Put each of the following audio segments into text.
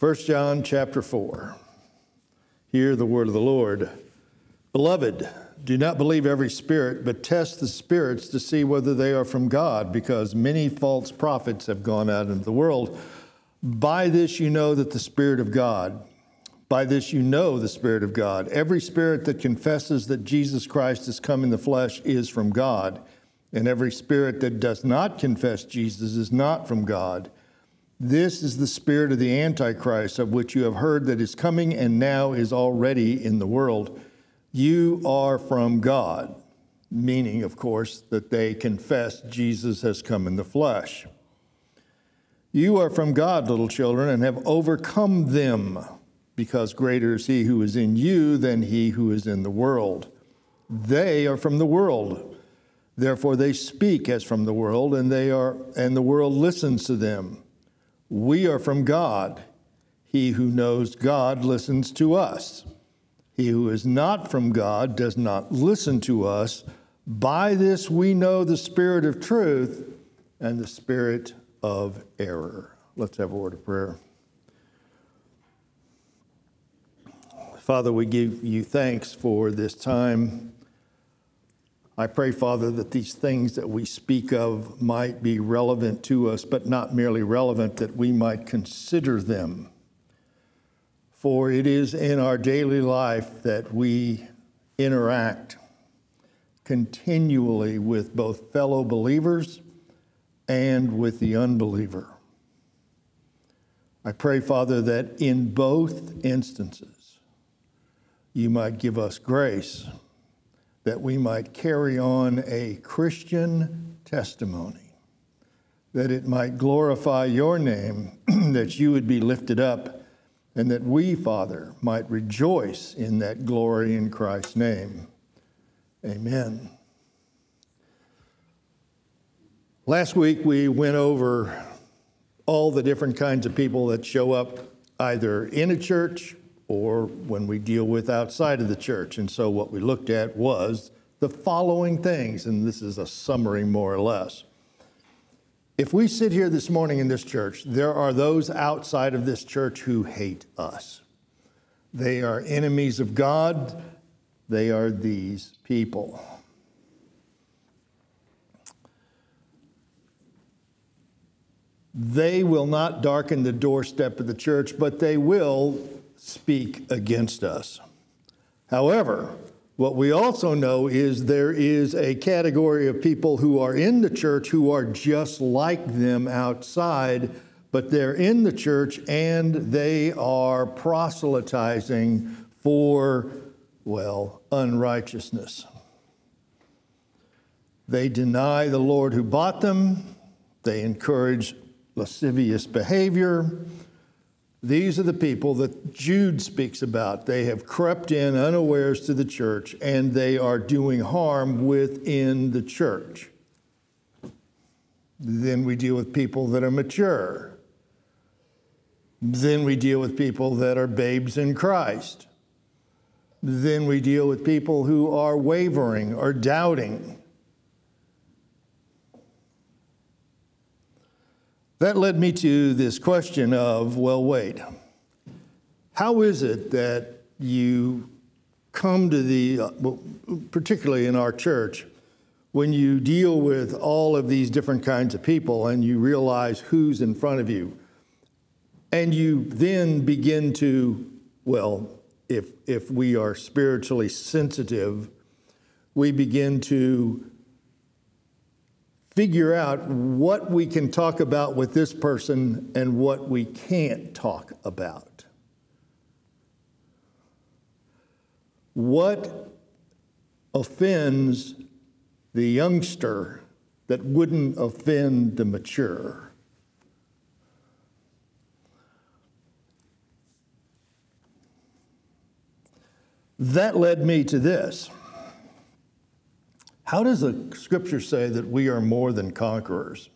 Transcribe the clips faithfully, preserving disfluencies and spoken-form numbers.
First John chapter four. Hear the word of the Lord. Beloved, do not believe every spirit, but test the spirits to see whether they are from God, because many false prophets have gone out into the world. By this you know that the Spirit of God, by this you know the Spirit of God. Every spirit that confesses that Jesus Christ has come in the flesh is from God, and every spirit that does not confess Jesus is not from God. This is the spirit of the Antichrist, of which you have heard that is coming and now is already in the world. You are from God, meaning, of course, that they confess Jesus has come in the flesh. You are from God, little children, and have overcome them, because greater is he who is in you than he who is in the world. They are from the world. Therefore they speak as from the world, and they are and the world listens to them. We are from God. He who knows God listens to us. He who is not from God does not listen to us. By this we know the spirit of truth and the spirit of error. Let's have a word of prayer. Father, we give you thanks for this time. I pray, Father, that these things that we speak of might be relevant to us, but not merely relevant, that we might consider them. For it is in our daily life that we interact continually with both fellow believers and with the unbeliever. I pray, Father, that in both instances, you might give us grace that we might carry on a Christian testimony, that it might glorify your name, that you would be lifted up, and that we, Father, might rejoice in that glory in Christ's name. Amen. Last week we went over all the different kinds of people that show up either in a church or when we deal with outside of the church. And so what we looked at was the following things, and this is a summary more or less. If we sit here this morning in this church, there are those outside of this church who hate us. They are enemies of God. They are these people. They will not darken the doorstep of the church, but they will speak against us. However, what we also know is there is a category of people who are in the church who are just like them outside, but they're in the church and they are proselytizing for, well, unrighteousness. They deny the Lord who bought them. They encourage lascivious behavior. These are the people that Jude speaks about. They have crept in unawares to the church, and they are doing harm within the church. Then we deal with people that are mature. Then we deal with people that are babes in Christ. Then we deal with people who are wavering or doubting. That led me to this question of, well, wait, how is it that you come to the, uh, particularly in our church, when you deal with all of these different kinds of people and you realize who's in front of you, and you then begin to, well, if if we are spiritually sensitive, we begin to figure out what we can talk about with this person and what we can't talk about. What offends the youngster that wouldn't offend the mature? That led me to this. How does the scripture say that we are more than conquerors?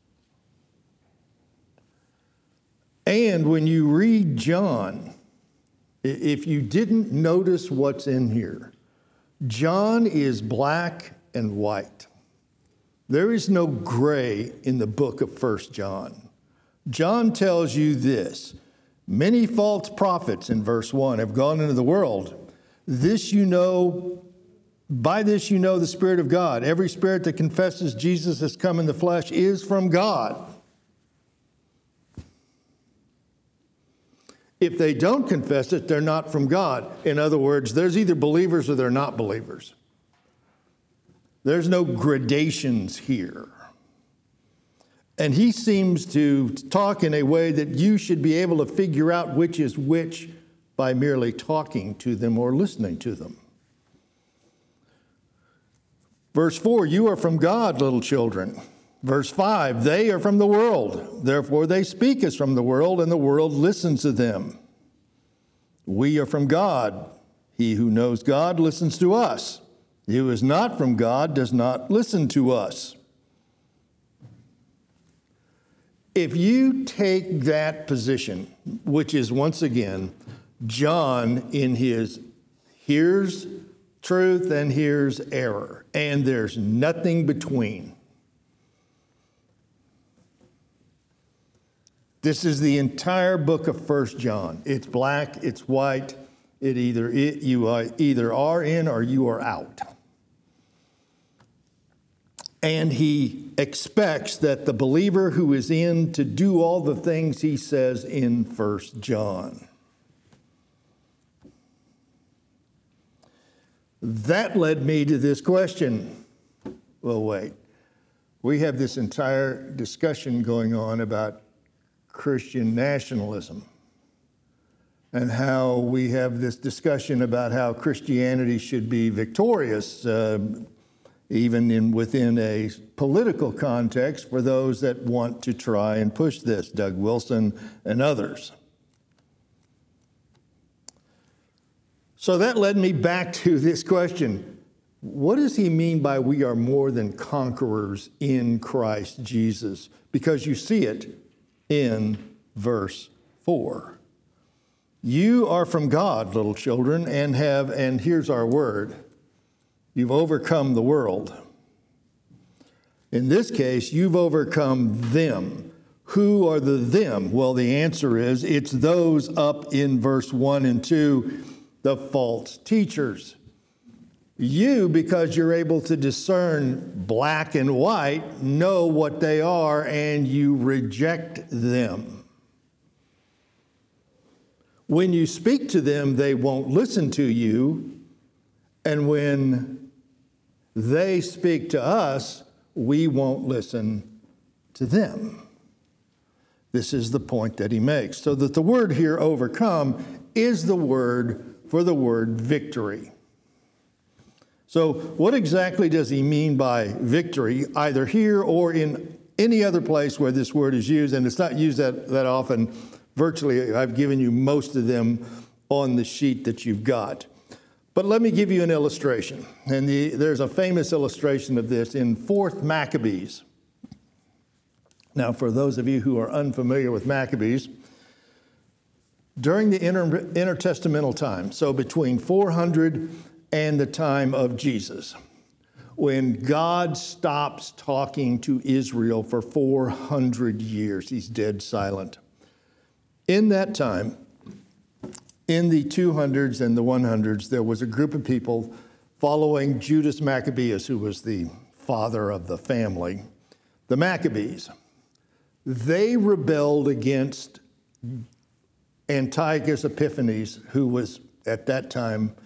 And when you read John, if you didn't notice what's in here, John is black and white. There is no gray in the book of First John. John tells you this: Many false prophets, in verse one, have gone into the world. This you know, by this you know the Spirit of God. Every spirit that confesses Jesus has come in the flesh is from God. If they don't confess it, they're not from God. In other words, there's either believers or they're not believers. There's no gradations here. And he seems to talk in a way that you should be able to figure out which is which by merely talking to them or listening to them. Verse four, you are from God, little children. Verse five, they are from the world. Therefore they speak as from the world, and the world listens to them. We are from God. He who knows God listens to us. He who is not from God does not listen to us. If you take that position, which is once again John in his here's truth and here's error, and there's nothing between. This is the entire book of First John. It's black, it's white. It either it, you are, either are in or you are out. And he expects that the believer who is in to do all the things he says in First John. That led me to this question. Well, wait. We have this entire discussion going on about Christian nationalism and how we have this discussion about how Christianity should be victorious, uh, even in within a political context for those that want to try and push this, Doug Wilson and others. So that led me back to this question. What does he mean by we are more than conquerors in Christ Jesus? Because you see it in verse four. You are from God, little children, and have, and here's our word, you've overcome the world. In this case, you've overcome them. Who are the them? Well, the answer is it's those up in verse one and two, the false teachers. You, because you're able to discern black and white, know what they are, and you reject them. When you speak to them, they won't listen to you. And when they speak to us, we won't listen to them. This is the point that he makes. So that the word here, overcome, is the word for the word victory. So what exactly does he mean by victory, either here or in any other place where this word is used? And it's not used that, that often. Virtually, I've given you most of them on the sheet that you've got. But let me give you an illustration. And the, there's a famous illustration of this in Fourth Maccabees. Now, for those of you who are unfamiliar with Maccabees, during the inter, intertestamental time, so between four hundred and the time of Jesus, when God stops talking to Israel for four hundred years, he's dead silent. In that time, in the two hundreds and the one hundreds, there was a group of people following Judas Maccabeus, who was the father of the family, the Maccabees. They rebelled against Antiochus Epiphanes, who was at that time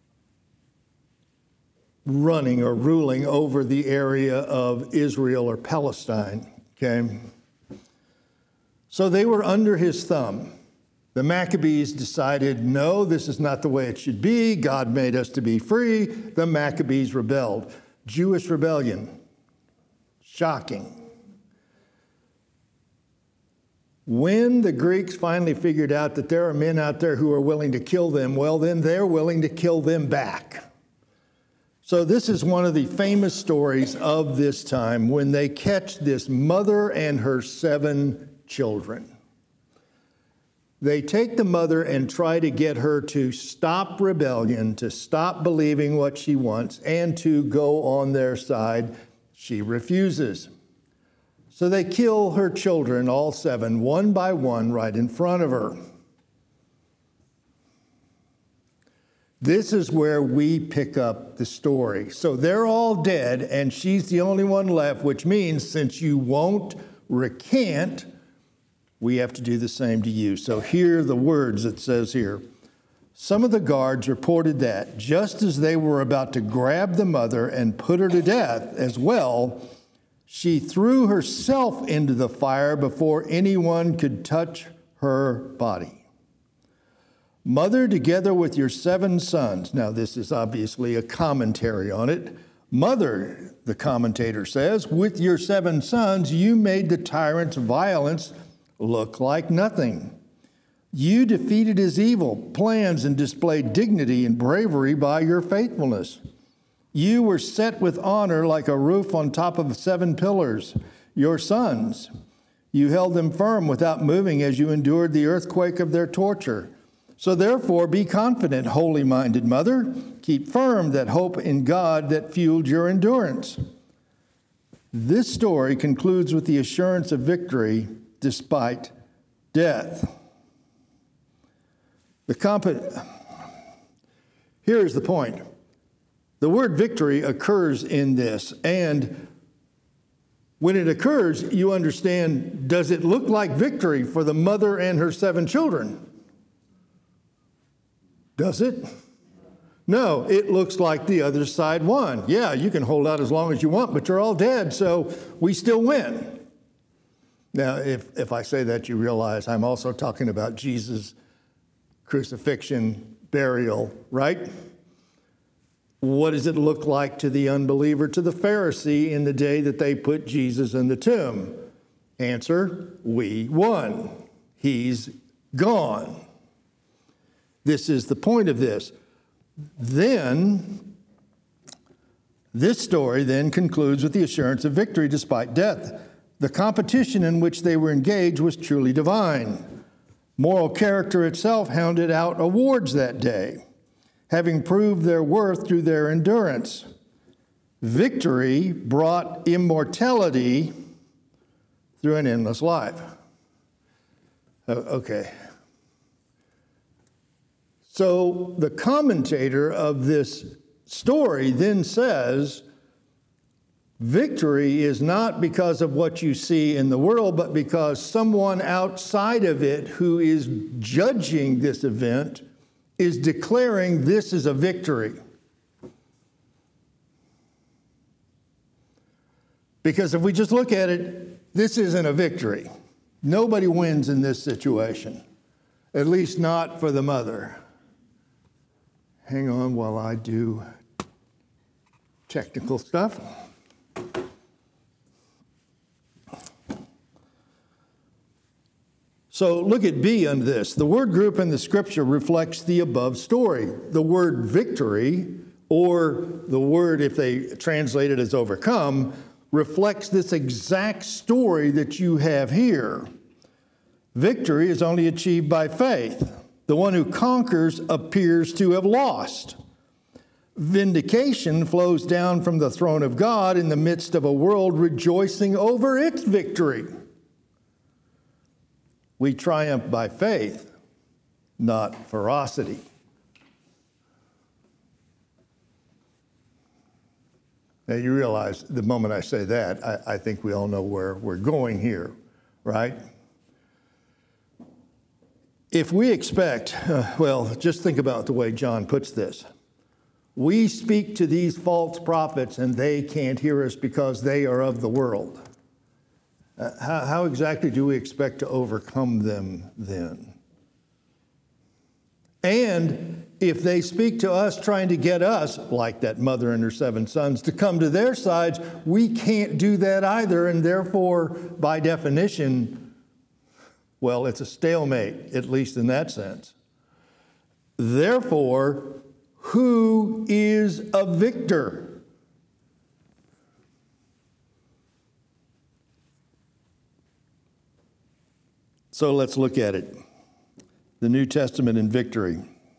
running or ruling over the area of Israel or Palestine, okay? So they were under his thumb. The Maccabees decided, no, this is not the way it should be. God made us to be free. The Maccabees rebelled. Jewish rebellion. Shocking. When the Greeks finally figured out that there are men out there who are willing to kill them, well, then they're willing to kill them back. So this is one of the famous stories of this time when they catch this mother and her seven children. They take the mother and try to get her to stop rebellion, to stop believing what she wants, and to go on their side. She refuses. So they kill her children, all seven, one by one, right in front of her. This is where we pick up the story. So they're all dead, and she's the only one left, which means since you won't recant, we have to do the same to you. So here are the words it says here. Some of the guards reported that just as they were about to grab the mother and put her to death as well, she threw herself into the fire before anyone could touch her body. Mother, together with your seven sons. Now, this is obviously a commentary on it. Mother, the commentator says, with your seven sons, you made the tyrant's violence look like nothing. You defeated his evil plans and displayed dignity and bravery by your faithfulness. You were set with honor like a roof on top of seven pillars. Your sons, you held them firm without moving as you endured the earthquake of their torture. So therefore, be confident, holy-minded mother. Keep firm that hope in God that fueled your endurance. This story concludes with the assurance of victory despite death. The comp- Here is the point. The word victory occurs in this, and when it occurs, you understand, does it look like victory for the mother and her seven children? Does it? No, it looks like the other side won. Yeah, you can hold out as long as you want, but you're all dead, so we still win. Now, if, if I say that, you realize I'm also talking about Jesus' crucifixion, burial, right? What does it look like to the unbeliever, to the Pharisee in the day that they put Jesus in the tomb? Answer, we won. He's gone. This is the point of this. Then, this story then concludes with the assurance of victory despite death. The competition in which they were engaged was truly divine. Moral character itself handed out awards that day, having proved their worth through their endurance. Victory brought immortality through an endless life. Okay. So the commentator of this story then says, victory is not because of what you see in the world, but because someone outside of it who is judging this event is declaring this is a victory. Because if we just look at it, this isn't a victory. Nobody wins in this situation, at least not for the mother. Hang on while I do technical stuff. So look at B under this. The word group in the scripture reflects the above story. The word victory, or the word, if they translate it as overcome, reflects this exact story that you have here. Victory is only achieved by faith. The one who conquers appears to have lost. Vindication flows down from the throne of God in the midst of a world rejoicing over its victory. We triumph by faith, not ferocity. Now you realize the moment I say that, I, I think we all know where we're going here, right? If we expect, uh, well, just think about the way John puts this. We speak to these false prophets and they can't hear us because they are of the world. Uh, how, how exactly do we expect to overcome them then? And if they speak to us trying to get us, like that mother and her seven sons, to come to their sides, we can't do that either, and therefore, by definition, well, it's a stalemate, at least in that sense. Therefore, who is a victor? So let's look at it. The New Testament in victory.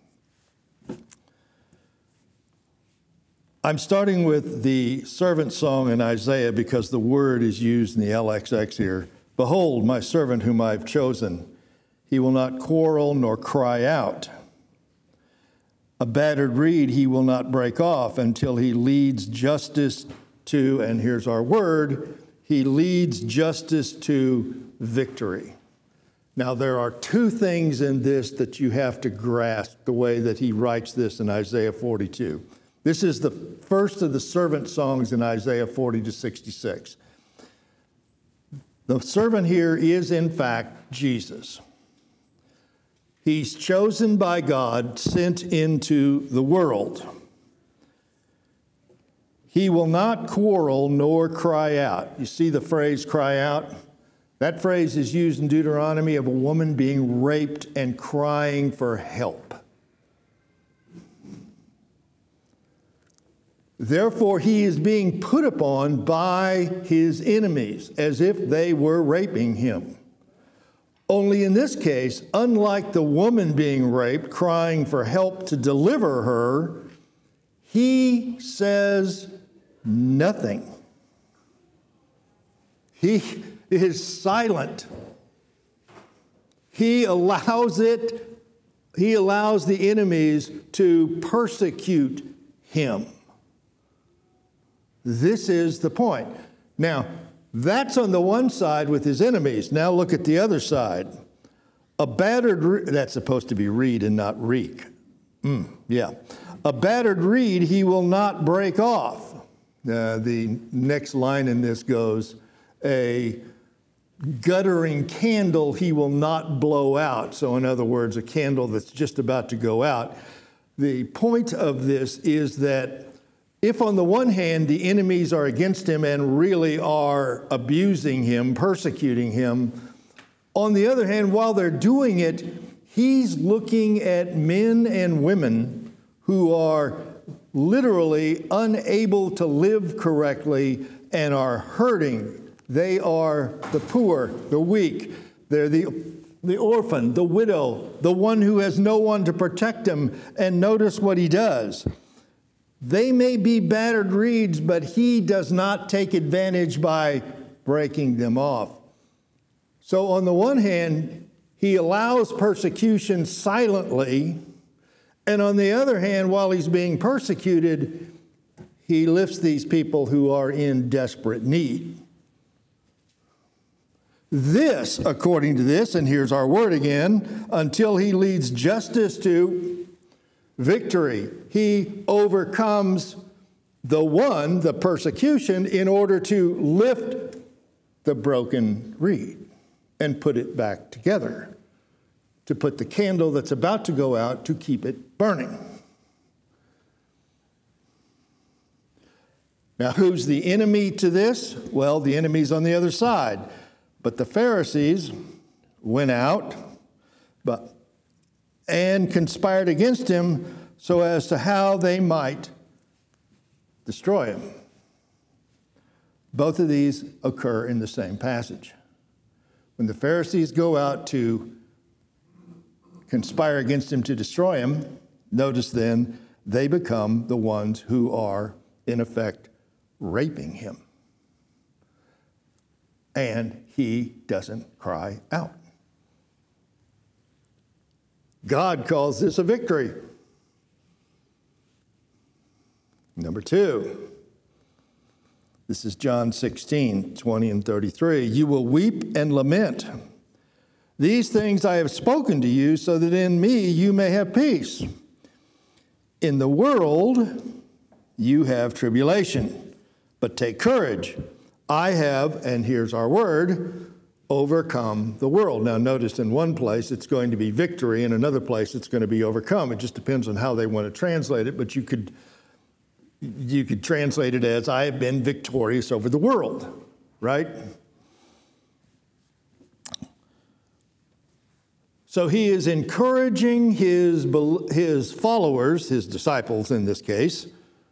I'm starting with the servant song in Isaiah because the word is used in the L X X here. Behold, my servant whom I have chosen. He will not quarrel nor cry out. A battered reed he will not break off until he leads justice to, and here's our word, he leads justice to victory. Now, there are two things in this that you have to grasp the way that he writes this in Isaiah forty-two. This is the first of the servant songs in Isaiah forty to sixty-six. The servant here is, in fact, Jesus. He's chosen by God, sent into the world. He will not quarrel nor cry out. You see the phrase cry out? That phrase is used in Deuteronomy of a woman being raped and crying for help. Therefore, he is being put upon by his enemies as if they were raping him. Only in this case, unlike the woman being raped, crying for help to deliver her, he says nothing. He is silent. He allows it, he allows the enemies to persecute him. This is the point. Now, that's on the one side with his enemies. Now look at the other side. A battered, re- that's supposed to be reed and not reek. Mm, yeah. A battered reed he will not break off. Uh, the next line in this goes, a guttering candle he will not blow out. So in other words, a candle that's just about to go out. The point of this is that if on the one hand the enemies are against him and really are abusing him, persecuting him, on the other hand, while they're doing it, he's looking at men and women who are literally unable to live correctly and are hurting. They are the poor, the weak. They're the, the orphan, the widow, the one who has no one to protect them. And notice what he does. They may be battered reeds, but he does not take advantage by breaking them off. So on the one hand, he allows persecution silently. And on the other hand, while he's being persecuted, he lifts these people who are in desperate need. This, according to this, and here's our word again, until he leads justice to victory. He overcomes the one, the persecution, in order to lift the broken reed and put it back together, to put the candle that's about to go out to keep it burning. Now, who's the enemy to this? Well, the enemy's on the other side. But the Pharisees went out but, and conspired against him so as to how they might destroy him. Both of these occur in the same passage. When the Pharisees go out to conspire against him to destroy him, notice then they become the ones who are, in effect, raping him. And he doesn't cry out. God calls this a victory. Number two, this is John sixteen, twenty and thirty-three. You will weep and lament. These things I have spoken to you so that in me you may have peace. In the world you have tribulation, but take courage. I have, and here's our word, overcome the world. Now notice in one place it's going to be victory, in another place it's going to be overcome. It just depends on how they want to translate it, but you could you could translate it as I have been victorious over the world, right? So he is encouraging his, his followers, his disciples in this case,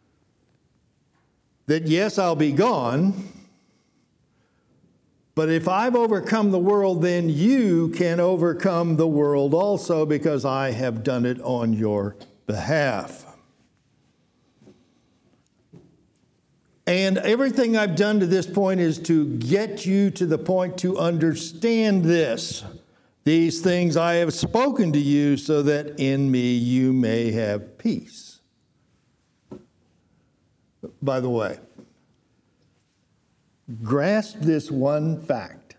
that yes, I'll be gone, but if I've overcome the world, then you can overcome the world also because I have done it on your behalf. And everything I've done to this point is to get you to the point to understand this, These things I have spoken to you so that in me you may have peace. By the way, grasp this one fact.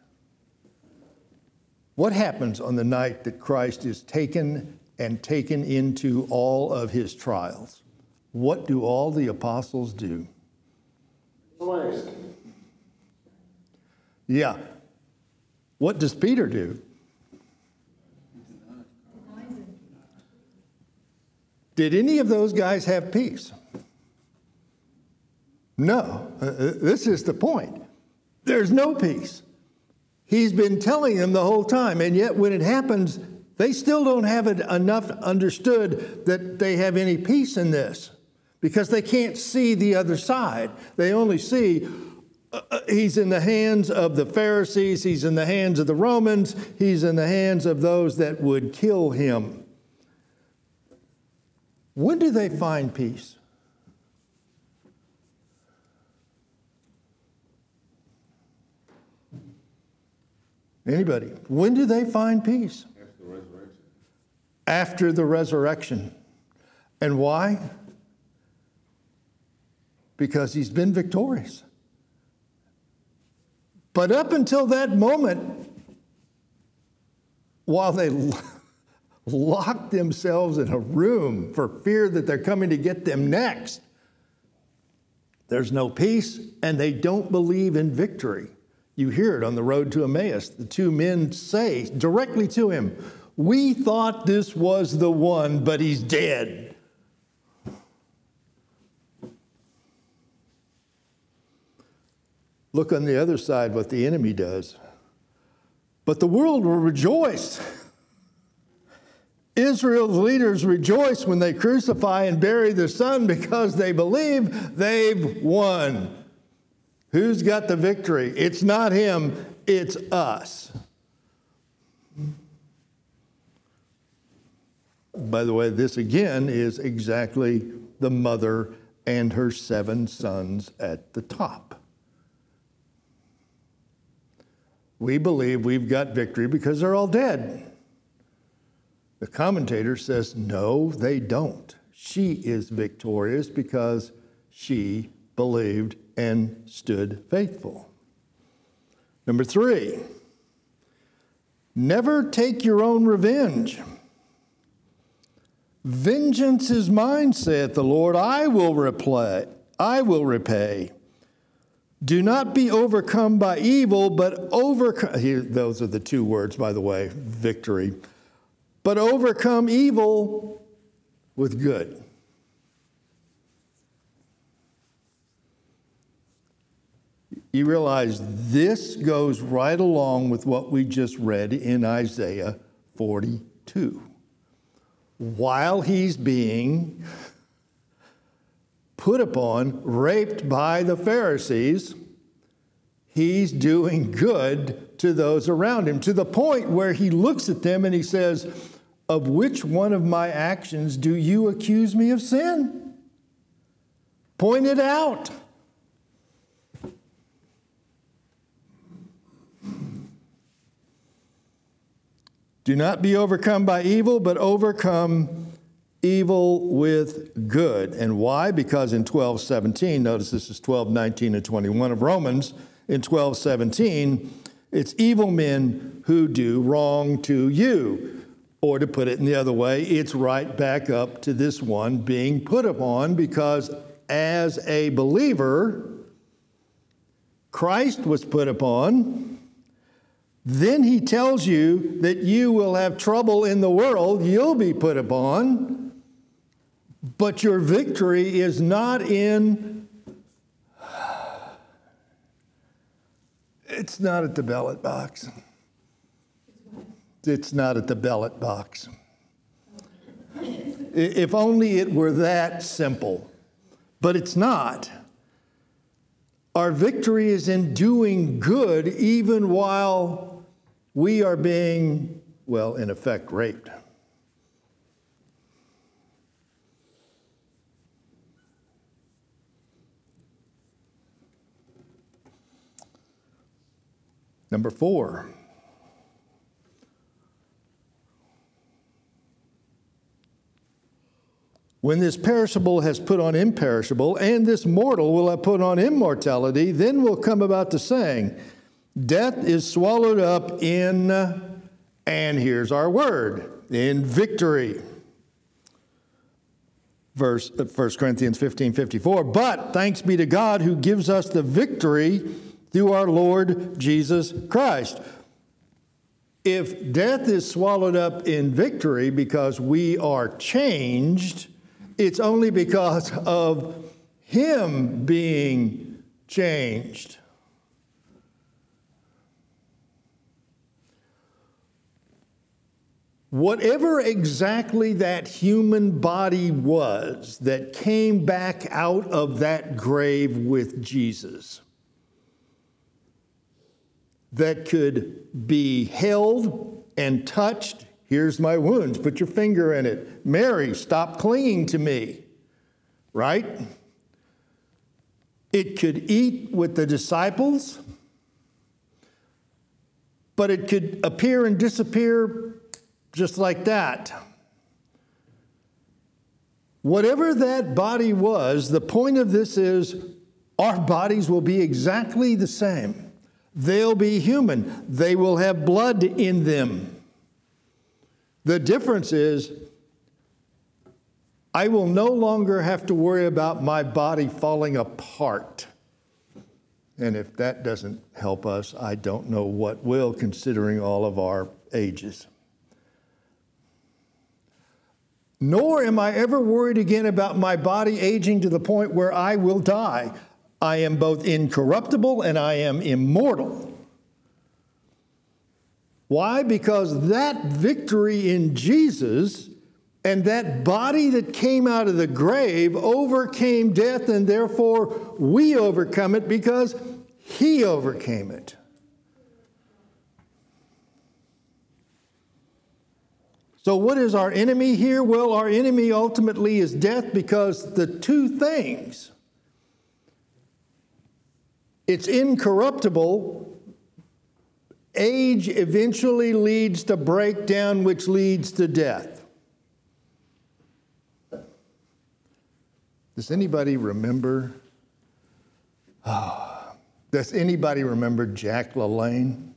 What happens on the night that Christ is taken and taken into all of his trials? What do all the apostles do? Blessed. Yeah. What does Peter do? Did any of those guys have peace? No. Uh, this is the point. There's no peace. He's been telling them the whole time, and yet when it happens, they still don't have it enough understood that they have any peace in this because they can't see the other side. They only see uh, he's in the hands of the Pharisees, he's in the hands of the Romans, he's in the hands of those that would kill him. When do they find peace? Anybody? When do they find peace? After the resurrection. After the resurrection. And why? Because he's been victorious. But up until that moment, while they locked themselves in a room for fear that they're coming to get them next, there's no peace, and they don't believe in victory. You hear it on the road to Emmaus. The two men say directly to him, "We thought this was the one, but he's dead." Look on the other side what the enemy does. But the world will rejoice. Israel's leaders rejoice when they crucify and bury the Son because they believe they've won. Who's got the victory? It's not him, it's us. By the way, this again is exactly the mother and her seven sons at the top. We believe we've got victory because they're all dead. The commentator says, no, they don't. She is victorious because she believed and stood faithful. Number three, never take your own revenge. Vengeance is mine, saith the Lord. I will repay. I will repay. Do not be overcome by evil, but overcome. Here, those are the two words, by the way, victory. But overcome evil with good. You realize this goes right along with what we just read in Isaiah forty-two. While he's being put upon, raped by the Pharisees, he's doing good to those around him, to the point where he looks at them and he says, "Of which one of my actions do you accuse me of sin? Point it out." Do not be overcome by evil, but overcome evil with good. And why? Because in twelve seventeen, notice this is twelve nineteen and twenty-one of Romans, in twelve seventeen, it's evil men who do wrong to you. Or to put it in the other way, it's right back up to this one being put upon, because as a believer, Christ was put upon. Then he tells you that you will have trouble in the world, you'll be put upon, but your victory is not in, it's not at the ballot box. It's not at the ballot box. If only it were that simple, but it's not. Our victory is in doing good even while we are being, well, in effect, raped. Number four, When this perishable has put on imperishable, and this mortal will have put on immortality, then will come about the saying, death is swallowed up in, and here's our word, in victory. Verse First Corinthians fifteen fifty-four. But thanks be to God who gives us the victory through our Lord Jesus Christ. If death is swallowed up in victory because we are changed, it's only because of Him being changed. Whatever exactly that human body was that came back out of that grave with Jesus, that could be held and touched. Here's my wounds. Put your finger in it. Mary, stop clinging to me. Right? It could eat with the disciples, but it could appear and disappear just like that. Whatever that body was, the point of this is our bodies will be exactly the same. They'll be human. They will have blood in them. The difference is I will no longer have to worry about my body falling apart. And if that doesn't help us, I don't know what will, considering all of our ages. Nor am I ever worried again about my body aging to the point where I will die. I am both incorruptible and I am immortal. Why? Because that victory in Jesus and that body that came out of the grave overcame death, and therefore we overcome it because He overcame it. So what is our enemy here? Well, our enemy ultimately is death, because the two things, it's incorruptible. Age eventually leads to breakdown, which leads to death. Does anybody remember? Oh, does anybody remember Jack LaLanne?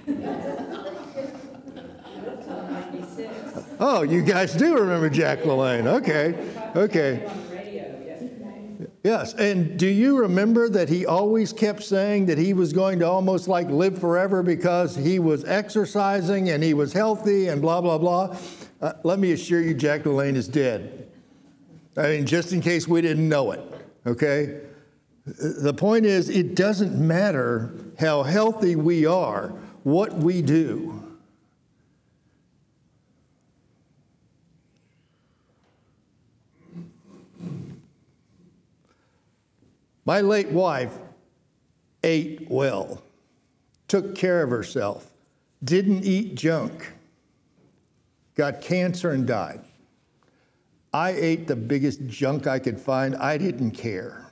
Oh, you guys do remember Jack LaLanne. Okay, okay. Yes, and do you remember that he always kept saying that he was going to almost like live forever because he was exercising and he was healthy and blah, blah, blah? Uh, let me assure you, Jack LaLanne is dead. I mean, just in case we didn't know it, okay? The point is, it doesn't matter how healthy we are, what we do. My late wife ate well, took care of herself, didn't eat junk, got cancer and died. I ate the biggest junk I could find. I didn't care.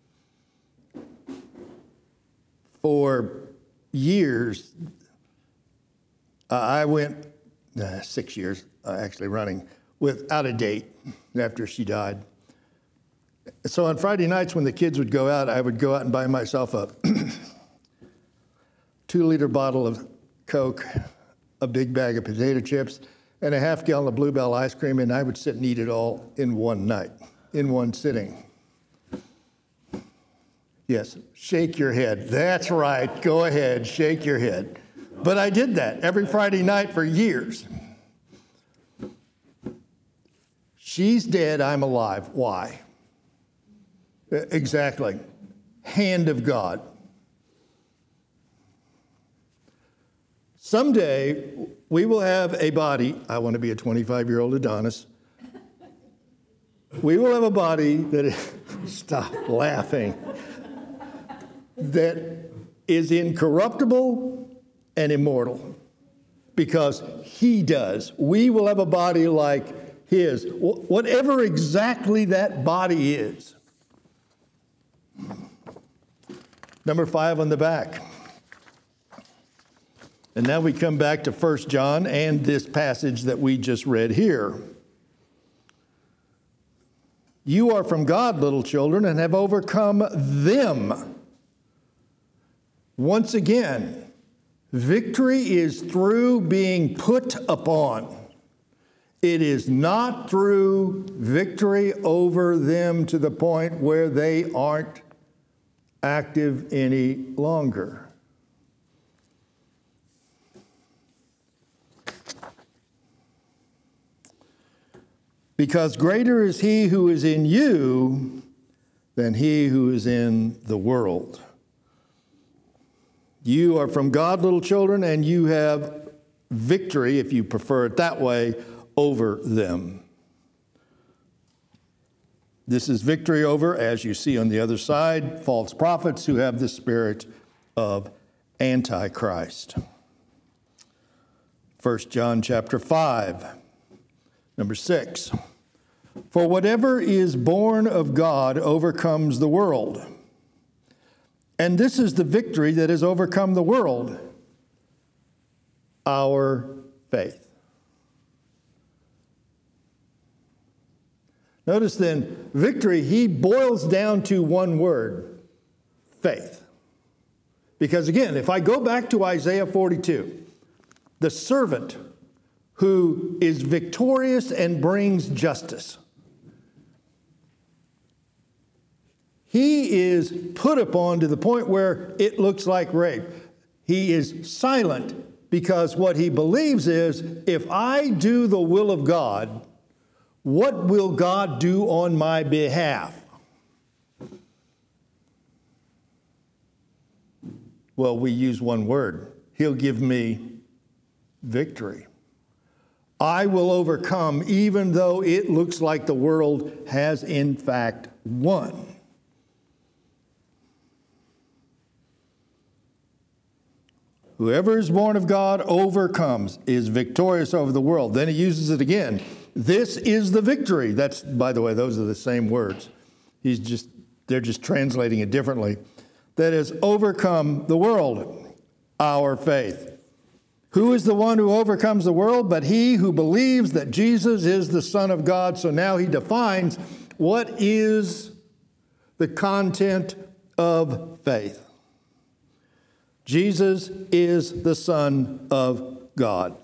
For years, uh, I went, uh, six years uh, actually running, without a date after she died. So on Friday nights when the kids would go out, I would go out and buy myself a two-liter bottle of Coke, a big bag of potato chips, and a half gallon of Bluebell ice cream, and I would sit and eat it all in one night, in one sitting. Yes, shake your head. That's right. Go ahead, shake your head. But I did that every Friday night for years. She's dead, I'm alive. Why? Exactly. Hand of God. Someday, we will have a body. I want to be a twenty-five-year-old Adonis. We will have a body that is, stop laughing, that is incorruptible and immortal, because He does. We will have a body like His, whatever exactly that body is. Number five on the back. And now we come back to First John and this passage that we just read here. You are from God, little children, and have overcome them. Once again, victory is through being put upon. It is not through victory over them to the point where they aren't active any longer. Because greater is he who is in you than he who is in the world. You are from God, little children, and you have victory, if you prefer it that way, over them. This is victory over, as you see on the other side, false prophets who have the spirit of Antichrist. First John chapter five, number six. For whatever is born of God overcomes the world. And this is the victory that has overcome the world, our faith. Notice then, victory, he boils down to one word, faith. Because again, if I go back to Isaiah forty-two, the servant who is victorious and brings justice, he is put upon to the point where it looks like rape. He is silent because what he believes is, if I do the will of God, what will God do on my behalf? Well, we use one word. He'll give me victory. I will overcome even though it looks like the world has in fact won. Whoever is born of God overcomes, is victorious over the world. Then he uses it again. This is the victory. That's, by the way, those are the same words. He's just, they're just translating it differently. That has overcome the world, our faith. Who is the one who overcomes the world but he who believes that Jesus is the Son of God? So now he defines what is the content of faith. Jesus is the Son of God.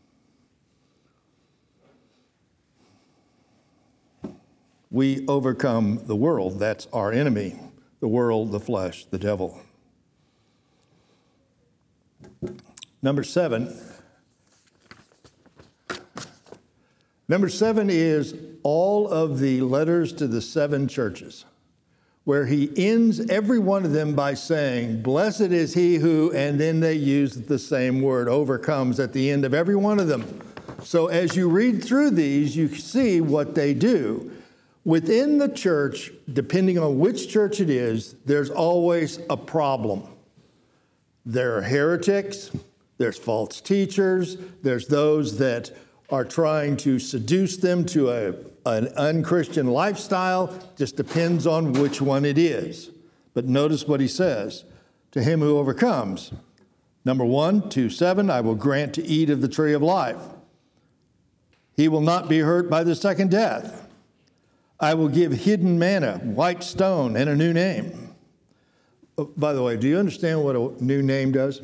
We overcome the world. That's our enemy. The world, the flesh, the devil. Number seven. Number seven is all of the letters to the seven churches, where he ends every one of them by saying, blessed is he who, and then they use the same word, overcomes at the end of every one of them. So as you read through these, you see what they do. Within the church, depending on which church it is, there's always a problem. There are heretics, there's false teachers, there's those that are trying to seduce them to a, an unchristian lifestyle. Just depends on which one it is. But notice what he says. To him who overcomes. Number one, two, seven, I will grant to eat of the tree of life. He will not be hurt by the second death. I will give hidden manna, white stone, and a new name. Oh, by the way, do you understand what a new name does?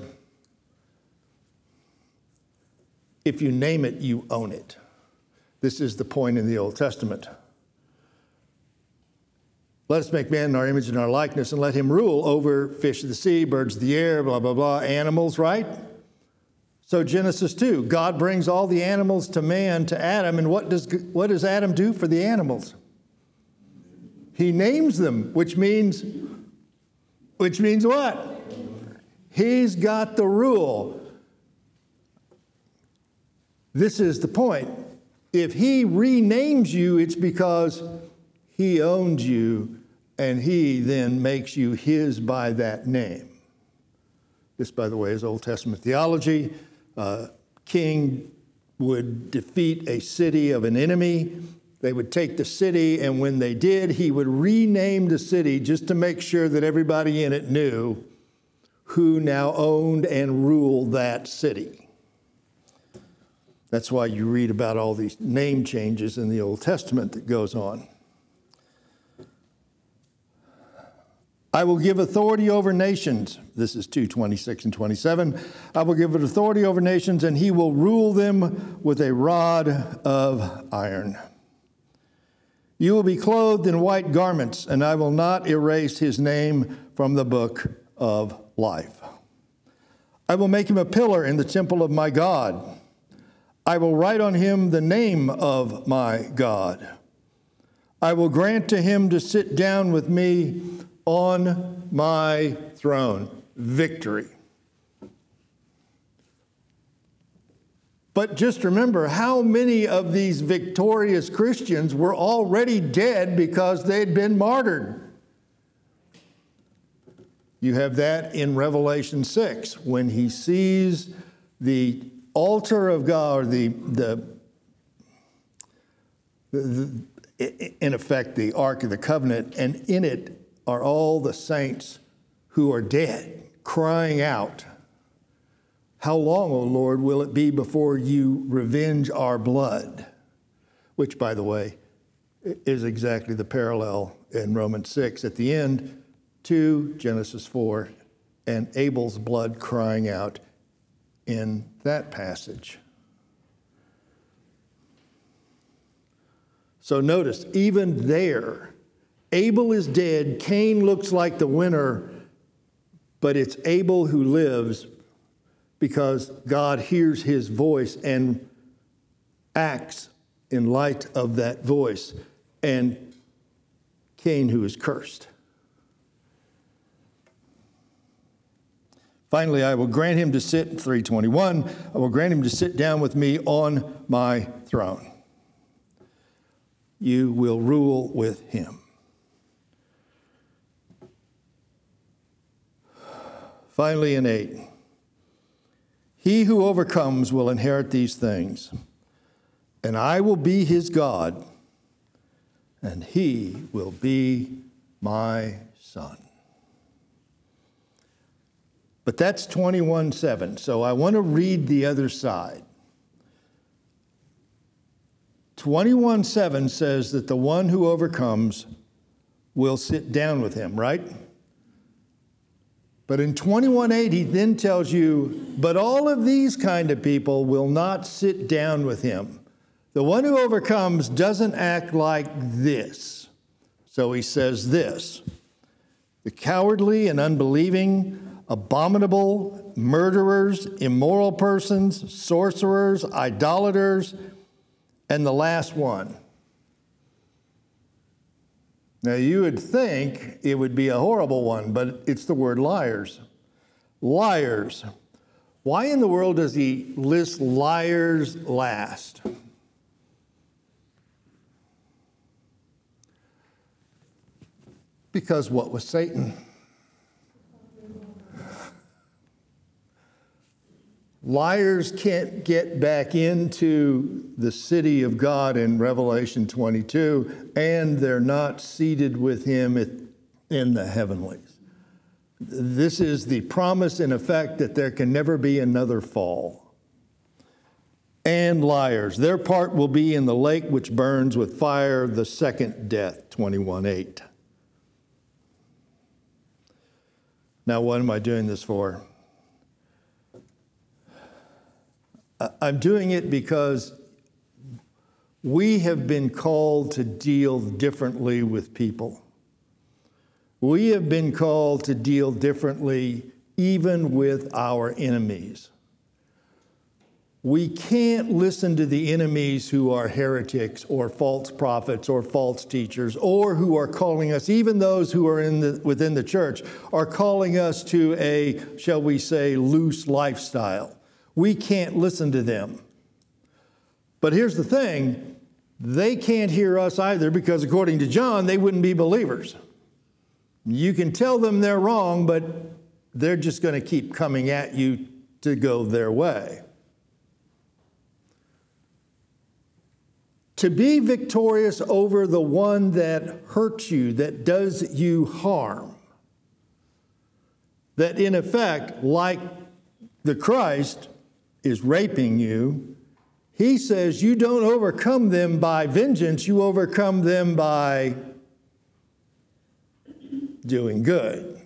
If you name it, you own it. This is the point in the Old Testament. Let us make man in our image and our likeness, and let him rule over fish of the sea, birds of the air, blah, blah, blah, animals, right? So Genesis two, God brings all the animals to man, to Adam, and what does, what does Adam do for the animals? He names them, which means, which means what? He's got the rule. This is the point. If he renames you, it's because he owns you, and he then makes you his by that name. This, by the way, is Old Testament theology. Uh, king would defeat a city of an enemy. They would take the city, and when they did, he would rename the city just to make sure that everybody in it knew who now owned and ruled that city. That's why you read about all these name changes in the Old Testament that goes on. I will give authority over nations. This is two twenty-six and twenty-seven. I will give it authority over nations, and he will rule them with a rod of iron. You will be clothed in white garments, and I will not erase his name from the book of life. I will make him a pillar in the temple of my God. I will write on him the name of my God. I will grant to him to sit down with me on my throne. Victory. But just remember how many of these victorious Christians were already dead because they'd been martyred. You have that in Revelation six when he sees the altar of God, or the, the, the, the in effect, the Ark of the Covenant, and in it are all the saints who are dead, crying out, "How long, O Lord, will it be before you revenge our blood?" Which, by the way, is exactly the parallel in Romans six at the end to Genesis four and Abel's blood crying out in that passage. So notice, even there, Abel is dead, Cain looks like the winner, but it's Abel who lives because God hears his voice and acts in light of that voice, and Cain who is cursed. Finally, I will grant him to sit, three twenty-one, I will grant him to sit down with me on my throne. You will rule with him. Finally, in eight, he who overcomes will inherit these things, and I will be his God, and he will be my son. But that's twenty-one seven, so I want to read the other side. twenty-one seven says that the one who overcomes will sit down with him, right? But in twenty-one eight, he then tells you, but all of these kind of people will not sit down with him. The one who overcomes doesn't act like this. So he says this: the cowardly and unbelieving, abominable, murderers, immoral persons, sorcerers, idolaters, and the last one. Now, you would think it would be a horrible one, but it's the word liars. Liars. Why in the world does he list liars last? Because what was Satan? Liars can't get back into the city of God in Revelation twenty-two, and they're not seated with him in the heavenlies. This is the promise, in effect, that there can never be another fall. And liars, their part will be in the lake which burns with fire, the second death, twenty-one eight. Now, what am I doing this for? I'm doing it because we have been called to deal differently with people. We have been called to deal differently even with our enemies. We can't listen to the enemies who are heretics or false prophets or false teachers, or who are calling us, even those who are in the, within the church, are calling us to a, shall we say, loose lifestyle. We can't listen to them. But here's the thing, they can't hear us either, because according to John, they wouldn't be believers. You can tell them they're wrong, but they're just going to keep coming at you to go their way. To be victorious over the one that hurts you, that does you harm, that in effect, like the Christ, is raping you, he says you don't overcome them by vengeance, you overcome them by doing good.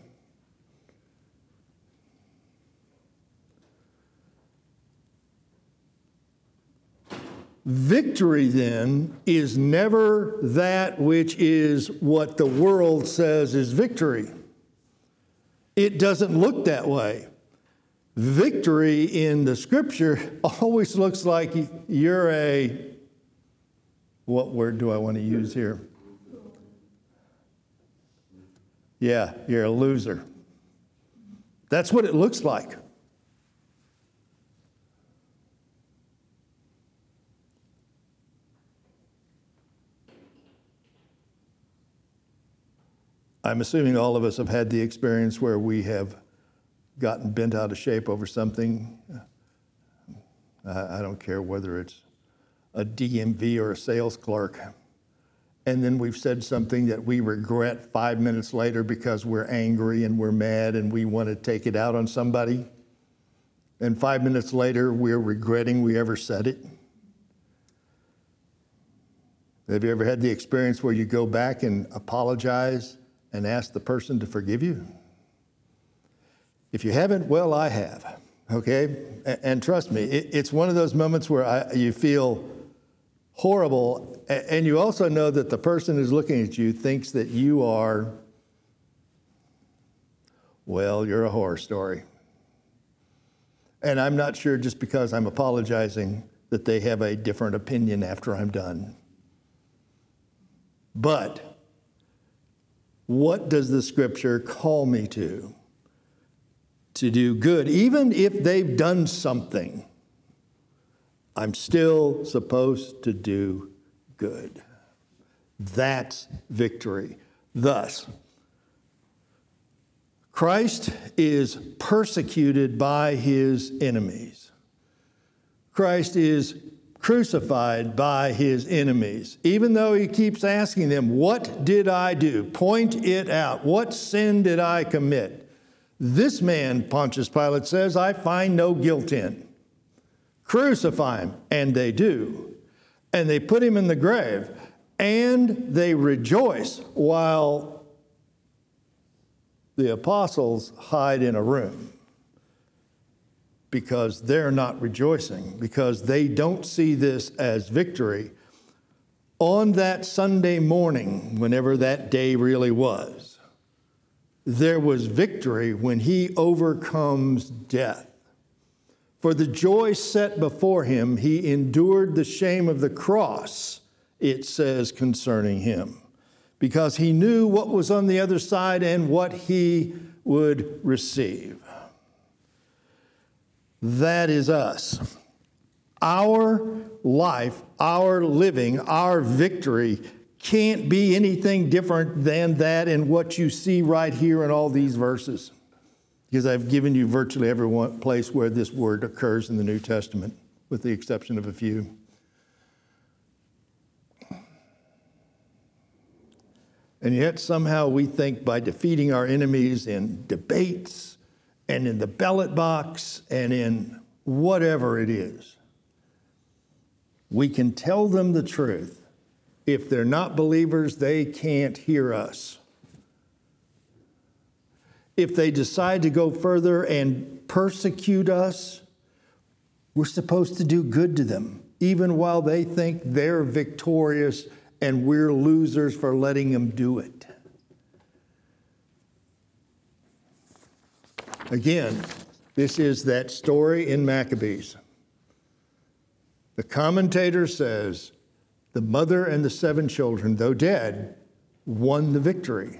Victory, then, is never that which is what the world says is victory. It doesn't look that way. Victory in the Scripture always looks like you're a, what word do I want to use here? Yeah, you're a loser. That's what it looks like. I'm assuming all of us have had the experience where we have gotten bent out of shape over something. I don't care whether it's a D M V or a sales clerk. And then we've said something that we regret five minutes later because we're angry and we're mad and we want to take it out on somebody. And five minutes later, we're regretting we ever said it. Have you ever had the experience where you go back and apologize and ask the person to forgive you? If you haven't, well, I have, okay? And, and trust me, it, it's one of those moments where I, you feel horrible, and you also know that the person who's looking at you thinks that you are, well, you're a horror story. And I'm not sure just because I'm apologizing that they have a different opinion after I'm done. But what does the Scripture call me to? To do good. Even if they've done something, I'm still supposed to do good. That's victory. Thus, Christ is persecuted by his enemies. Christ is crucified by his enemies, even though he keeps asking them, what did I do? Point it out. What sin did I commit? This man, Pontius Pilate says, I find no guilt in. Crucify him. And they do. And they put him in the grave. And they rejoice while the apostles hide in a room. Because they're not rejoicing, because they don't see this as victory. On that Sunday morning, whenever that day really was, there was victory when he overcomes death. For the joy set before him, he endured the shame of the cross, it says concerning him, because he knew what was on the other side and what he would receive. That is us. Our life, our living, our victory can't be anything different than that in what you see right here in all these verses. Because I've given you virtually every one place where this word occurs in the New Testament, with the exception of a few. And yet somehow we think by defeating our enemies in debates, and in the ballot box, and in whatever it is, we can tell them the truth. If they're not believers, they can't hear us. If they decide to go further and persecute us, we're supposed to do good to them, even while they think they're victorious and we're losers for letting them do it. Again, this is that story in Maccabees. The commentator says, the mother and the seven children, though dead, won the victory.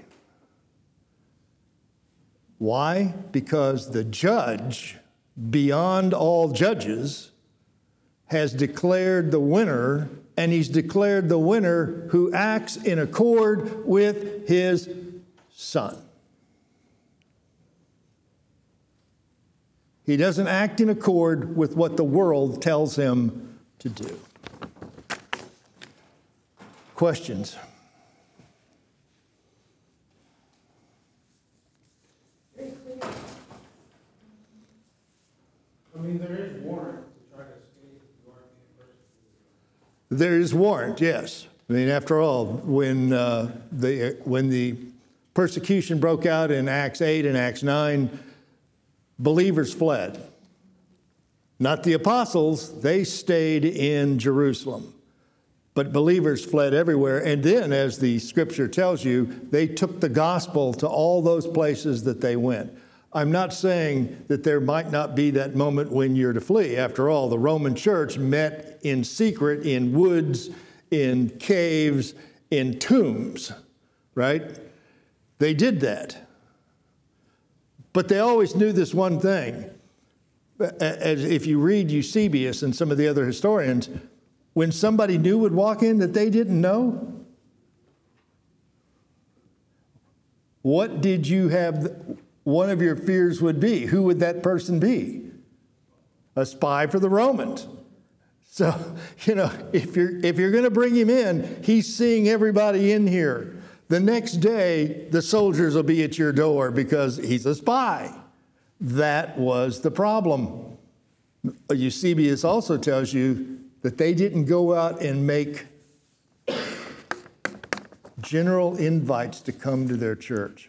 Why? Because the judge, beyond all judges, has declared the winner, and he's declared the winner who acts in accord with his Son. He doesn't act in accord with what the world tells him to do. Questions? I mean, there is warrant to try to escape if you are being persecuted. There is warrant, yes. I mean, after all, when uh, the when the persecution broke out in Acts eight and Acts nine, believers fled. Not the apostles, they stayed in Jerusalem. But believers fled everywhere. And then, as the scripture tells you, they took the gospel to all those places that they went. I'm not saying that there might not be that moment when you're to flee. After all, the Roman church met in secret, in woods, in caves, in tombs, right? They did that. But they always knew this one thing. As if you read Eusebius and some of the other historians, when somebody new would walk in that they didn't know, what did you have, one of your fears would be? Who would that person be? A spy for the Romans. So, you know, if you're, if you're going to bring him in, he's seeing everybody in here. The next day, the soldiers will be at your door because he's a spy. That was the problem. Eusebius also tells you that they didn't go out and make general invites to come to their church.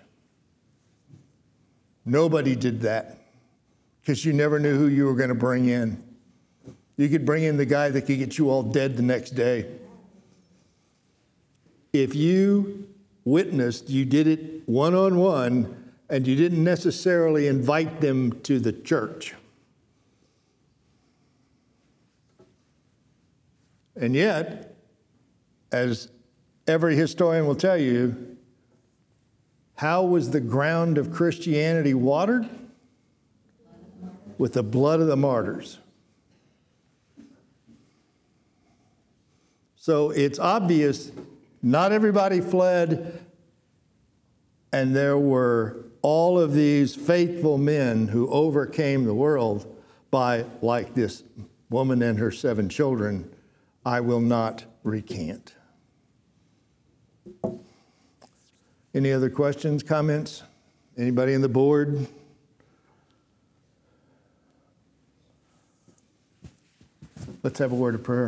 Nobody did that because you never knew who you were going to bring in. You could bring in the guy that could get you all dead the next day. If you witnessed, you did it one-on-one, and you didn't necessarily invite them to the church. And yet, as every historian will tell you, how was the ground of Christianity watered? With the blood of the martyrs. So it's obvious not everybody fled, and there were all of these faithful men who overcame the world by, like this woman and her seven children, I will not recant. Any other questions, comments? Anybody on the board? Let's have a word of prayer.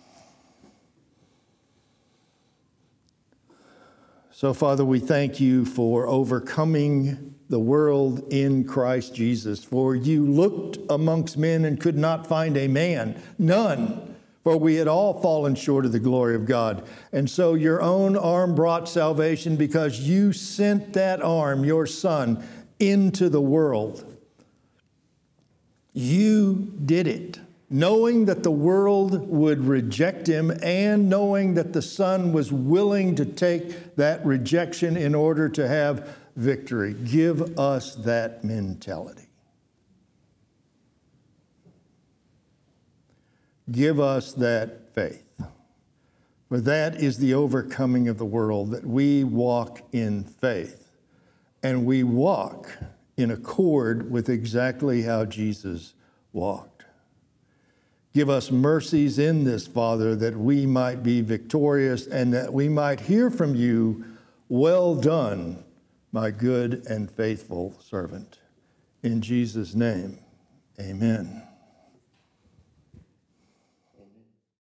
So, Father, we thank you for overcoming the world in Christ Jesus. For you looked amongst men and could not find a man, none, for we had all fallen short of the glory of God. And so your own arm brought salvation because you sent that arm, your Son, into the world. You did it, knowing that the world would reject him and knowing that the Son was willing to take that rejection in order to have victory. Give us that mentality. Give us that faith. For that is the overcoming of the world, that we walk in faith and we walk in accord with exactly how Jesus walked. Give us mercies in this, Father, that we might be victorious and that we might hear from you, well done, my good and faithful servant. In Jesus' name, amen.